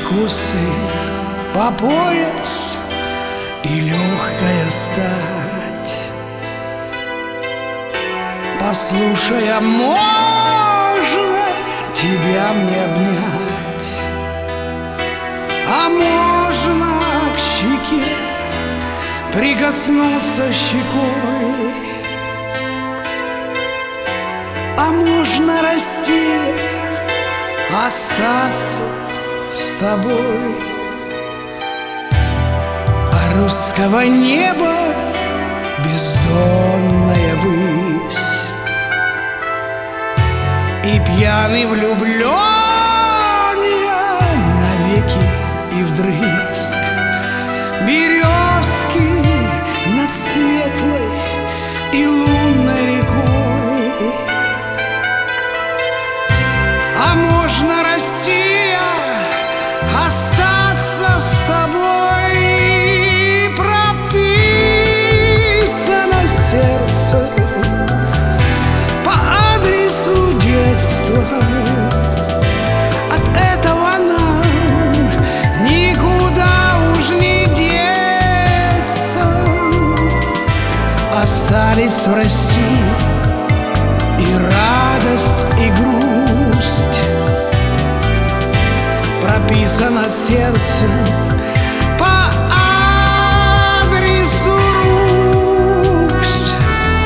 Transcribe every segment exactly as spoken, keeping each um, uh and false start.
косы по пояс и легкая стать. Послушай, а можно тебя мне обнять? А можно к щеке прикоснуться щекой? А можно, Россия, остаться с тобой? А русского неба бездонная высь, и пьяный влюбленный навеки и вдрызг. Березки над светлой и лунной рекой. А можно, Россия, остаться с тобой? Прописано сердце по адресу детства. От этого нам никуда уж не деться. Остались в России и радость, и грусть. Прописано сердцем по адресу Русь.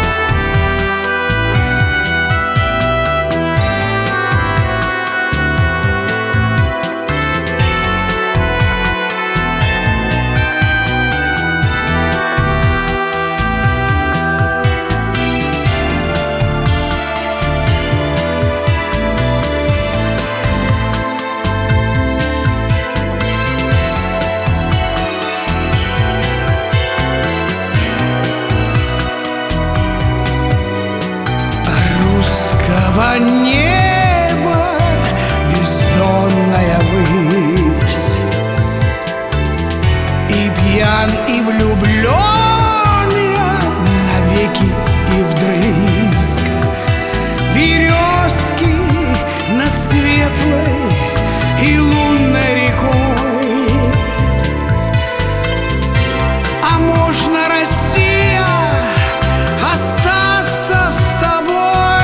Небо бездонная высь, и пьян, и влюбленный навеки и вдрызг. Березки над светлой и лунной рекой. А можно, Россия, остаться с тобой?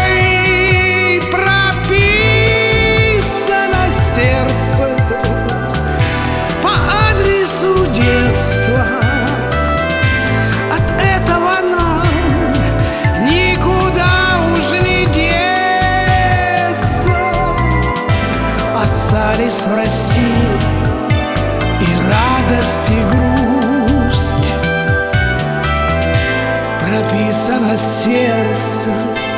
Остались в России и радость, и грусть. Прописано сердцем